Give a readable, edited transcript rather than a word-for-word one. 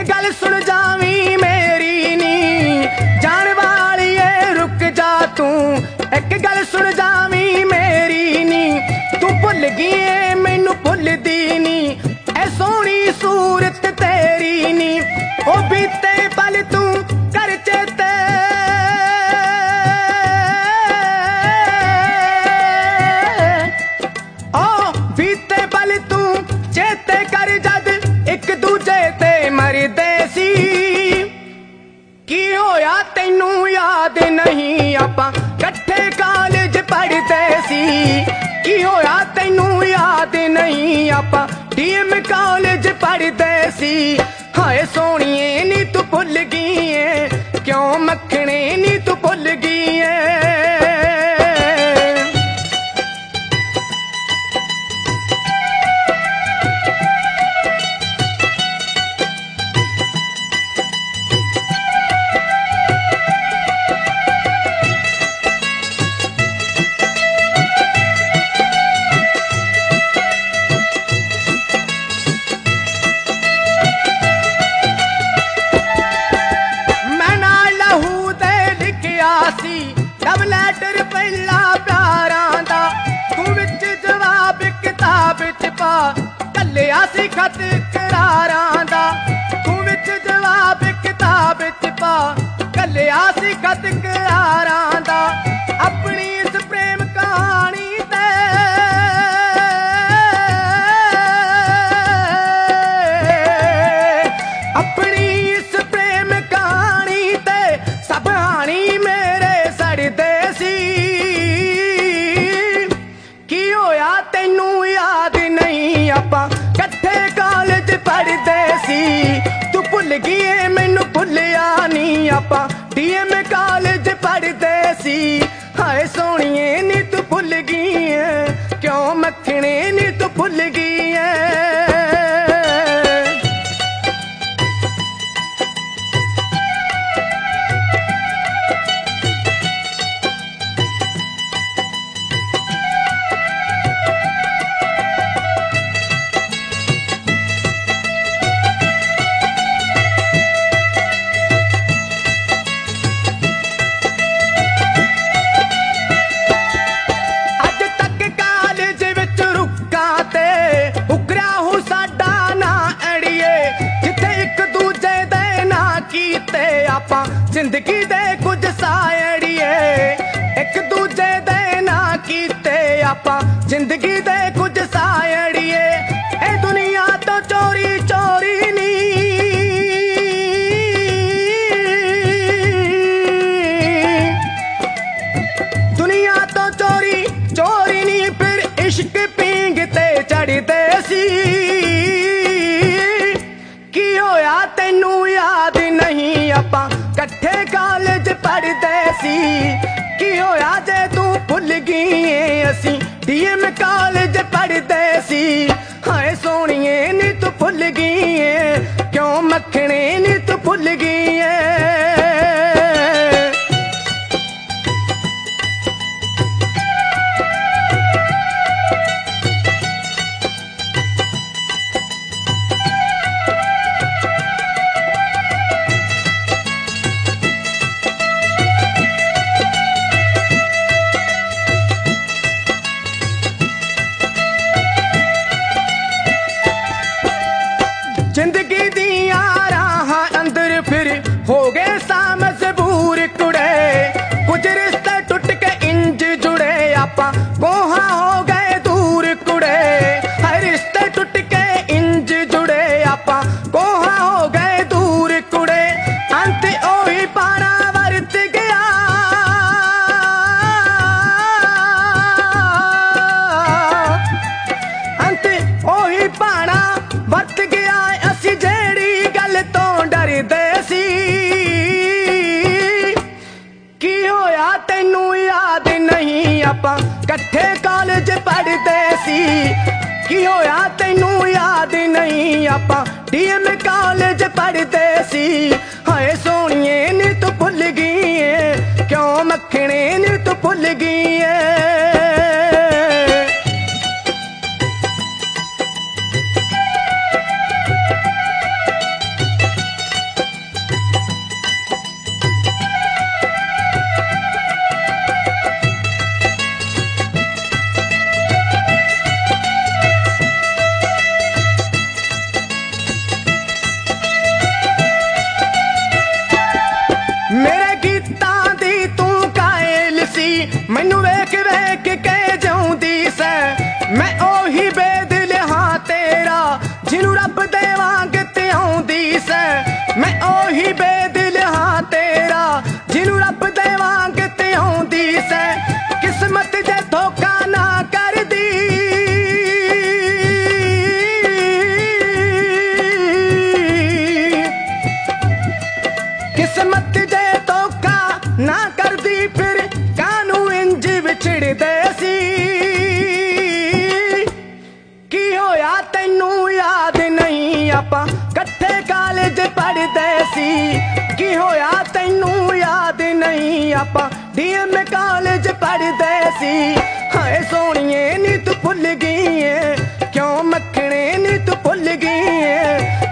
गल सुन जावी मेरी नी जान वालिए रुक जा तू, एक गल सुन जावी मेरी नी तू भुल गई मैनू भुलदी नी ऐ सोहनी सूरत तेरी नी ओ बीते पल तू कर चेते ओ बीते पल तू चेते कर जद एक दूजे ते मरदे सी की होया तैनू याद नहीं आपां कट्ठे कालेज पढ़दे सी की होया तैनू याद नहीं आपां डीएम कालेज पढ़दे सी हाय सोहणीए नी तू भुल गई है क्यों मखणे नी तू भुल गई है लव लैटर पहला प्यारां दा तू विच जवाब किताब च पा कल्लिया सी खत करारां दा तू विच जवाब किताब च पा कल्लिया सी खत करारां दा अपनी इस प्रेम कहानी ते अपनी इस प्रेम कहानी ते सब हानी मेरे सड़दे सी की होया तैनू याद नहीं आपां कट्ठे कालेज पढ़दे सी तू भुल गई है मैनू भुलिया नहीं आपां डीएम कालेज पढ़दे सी हाय सोहणीए नी तू भुल गई है क्यों मखणे नी तू भुल गई है जिंदगी दे कुछ सायड़िए एक दूजे दे ना कीते आपां जिंदगी दे कुछ सायड़िए ए दुनिया तो चोरी चोरी नी दुनिया तो चोरी चोरी नी फिर इश्क पींगते चढ़दे सी की होया तैनू याद नहीं आपां कट्ठे कालेज पढ़दे सी की होया जे तू भुल गई है असी डीएम कालेज पढ़दे सी हाय सोहणीए नी तू भुल गई है क्यों मखणे नी तू भुल गई है जिंदगी दिया राह अंदर फिर हो गए सा मजबूर कुड़े कुछ रिश्ते टूट के इंज जुड़े आपां कोहा हो गए दूर कुड़े हर रिश्ते टूट के इंज जुड़े आपां कोहा हो गए दूर कुड़े अंत ओही पारा वरत गया अंत ओही पारा वरत गया जेड़ी गल तो डरदे सी की होया तैनू याद नहीं आपां कट्ठे कालेज पढ़दे सी की होया तैनू याद नहीं आपां डीएम कालेज पढ़दे सी हाय सोहणीए नी तू भुल गई है क्यों मखणे नी तू भुल गई है मैनू वेख वेख के जाऊंदी सै मैं ओही बेदिल हां तेरा जिनू रब दे वांग ते आउंदी सै मैं ओही बेदिल हां तेरा जिनू रब दे वांग ते आउंदी सै किस्मत जे धोखा ना कर दी किस्मत जे धोखा ना कर दी फिर कानू इंज विछड़दे सी की होया तैनू याद नहीं आपां कट्ठे कॉलेज पढ़दे सी की होया तैनू याद नहीं आपां डीएम कॉलेज पढ़दे सी हाय सोहणिए नी तू भुल गई है क्यों मखणे नी तू भुल गई है